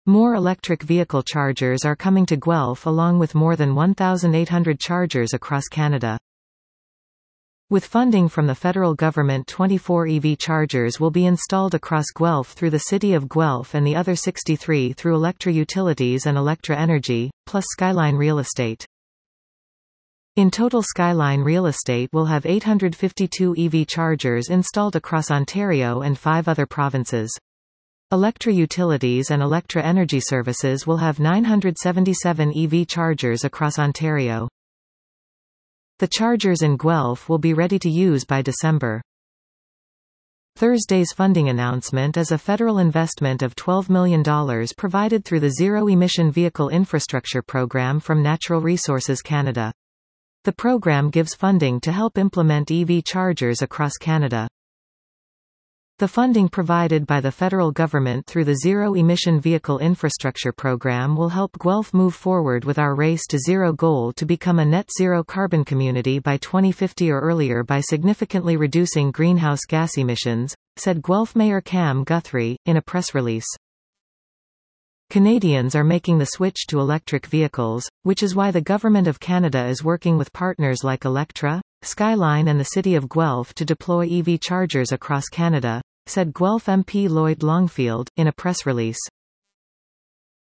More electric vehicle chargers are coming to Guelph along with more than 1,800 chargers across Canada. With funding from the federal government, 24 EV chargers will be installed across Guelph through the City of Guelph and the other 63 through Electra Utilities and Electra Energy, plus Skyline Real Estate. In total, Skyline Real Estate will have 852 EV chargers installed across Ontario and 5 other provinces. Electra Utilities and Electra Energy Services will have 977 EV chargers across Ontario. The chargers in Guelph will be ready to use by December. Thursday's funding announcement is a federal investment of $12 million provided through the Zero Emission Vehicle Infrastructure Program from Natural Resources Canada. The program gives funding to help implement EV chargers across Canada. The funding provided by the federal government through the Zero Emission Vehicle Infrastructure Program will help Guelph move forward with our Race to Zero goal to become a net zero carbon community by 2050 or earlier by significantly reducing greenhouse gas emissions, said Guelph Mayor Cam Guthrie, in a press release. Canadians are making the switch to electric vehicles, which is why the Government of Canada is working with partners like Electra, Skyline and the City of Guelph to deploy EV chargers across Canada, said Guelph MP Lloyd Longfield, in a press release.